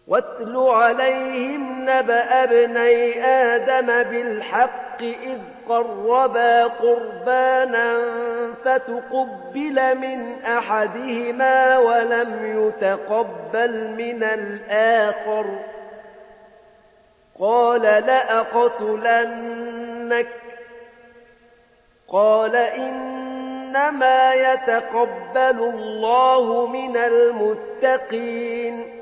واتل عليهم نبأ ابني آدم بالحق إذ قربا قربانا فتقبل من أحدهما ولم يتقبل من الآخر قال لأقتلنك قال إنما يتقبل الله من المتقين